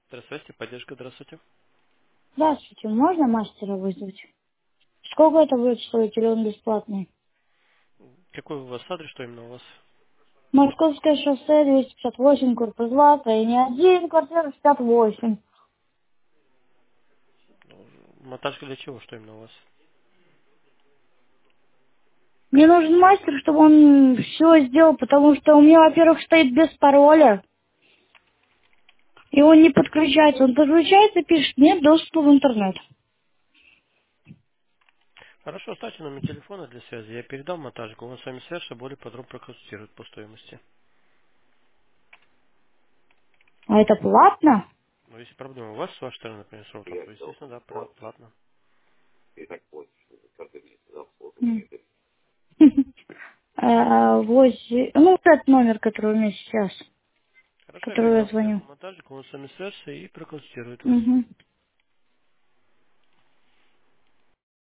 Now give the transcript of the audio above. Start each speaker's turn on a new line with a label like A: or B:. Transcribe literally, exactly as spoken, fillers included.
A: Здравствуйте, поддержка, здравствуйте.
B: Здравствуйте, можно мастера вызвать? Сколько это будет стоить, или он бесплатный?
A: Какой у вас адрес, что именно у вас?
B: Московское шоссе, двести пятьдесят восемь, корпус два, строение один, квартира шестьдесят восемь.
A: Монтажка для чего, что именно у вас?
B: Мне нужен мастер, чтобы он все сделал, потому что у меня, во-первых, стоит без пароля, и он не подключается. Он подключается и пишет, нет доступа в интернет.
A: Хорошо, оставьте номер телефона для связи. Я передам монтажнику, он с вами свяжется, более подробно проконсультирует по стоимости.
B: А это платно?
A: Но если проблема у вас с вашей стороны, например, с роутом, то, естественно, да, пла- платно.
B: М. А, восемь- Ну, вот этот номер, который у меня сейчас,
A: Хорошо, я
B: который я
A: передам
B: звоню.
A: связку монтажнику, он с вами свяжется и проконсультирует вас.
B: Угу.